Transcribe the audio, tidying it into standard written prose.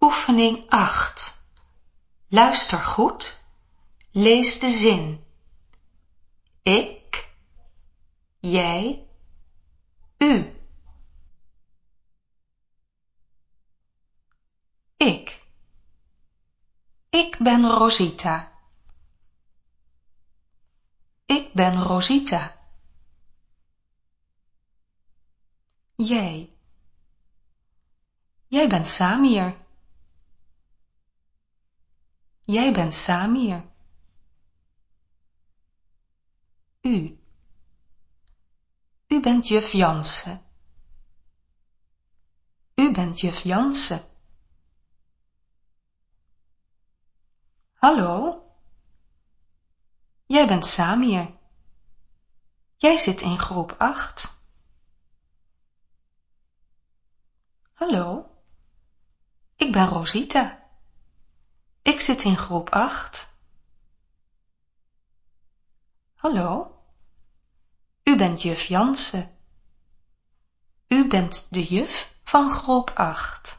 Oefening 8. Luister goed. Lees de zin. Ik, jij, u. Ik ben Rosita. Ik ben Rosita. Jij bent Samir. Jij bent Samir. U bent juf Jansen. U bent juf Jansen. Hallo. Jij bent Samir. Jij zit in groep 8. Hallo. Ik ben Rosita. Ik zit in groep 8. Hallo. U bent juf Jansen. U bent de juf van groep 8.